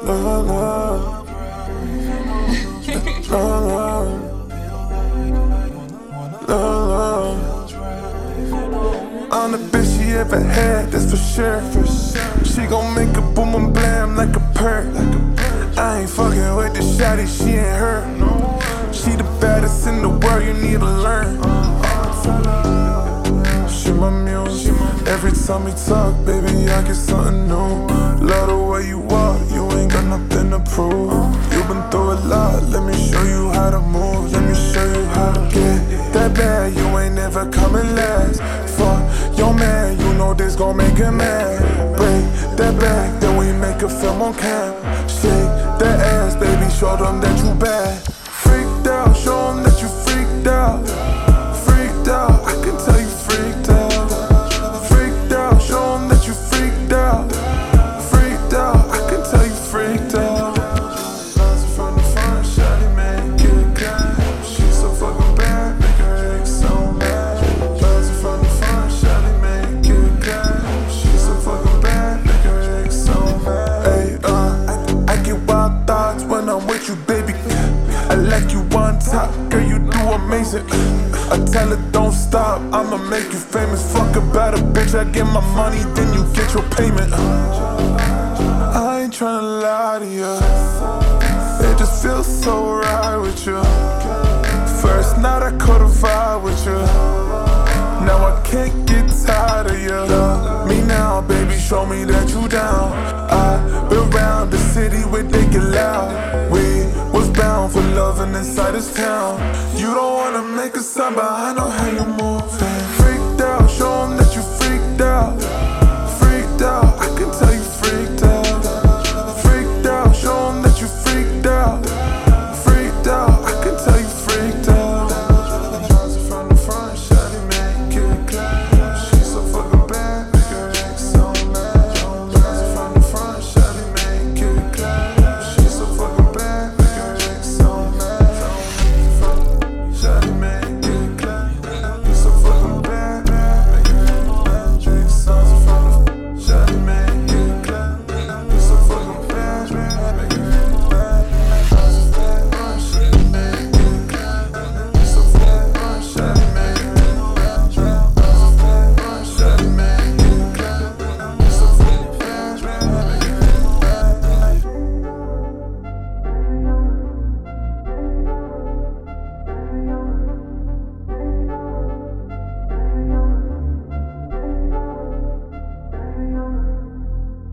love, love, love, love, love. I'm the best she ever had, that's for sure. She gon' make a boom and blam like a perk. I ain't fucking with the shawty, she ain't her. She the baddest in the world, you need to learn. She my muse. Every time we talk, baby, I get something new. Love the way you walk, you ain't got nothing to prove. You been through a lot, let me show you how to move. Let me show you how to get that bad, you ain't never coming last. Fuck your man, you know this gon' make him mad. Break that back, then we make a film on cam. Shake that ass, baby, show them that you bad. Freaked out, show them that you freaked out. Freaked out, I can tell you freaked out. Freaked out, show them that you freaked out. Freaked out, I can tell you freaked out. Lost from the front, shawty make it clap. She's so fucking bad, make her ex so mad. Lost from the front, shawty make it clap. She's so fucking bad, make her ex so mad. Hey, I get wild thoughts when I'm with you, baby. I like you on top, girl, you do amazing. I tell her don't stop, I'ma make you famous. Fuck about a bitch, I get my money, then you get your payment. I ain't tryna lie to you, it just feels so right with you. First night I caught a vibe with you, now I can't get tired of you. Love me now, baby, show me that you down. I've been around the city where they get loud. We was bound for loving inside this town. You don't wanna make a sound, but I know how you move.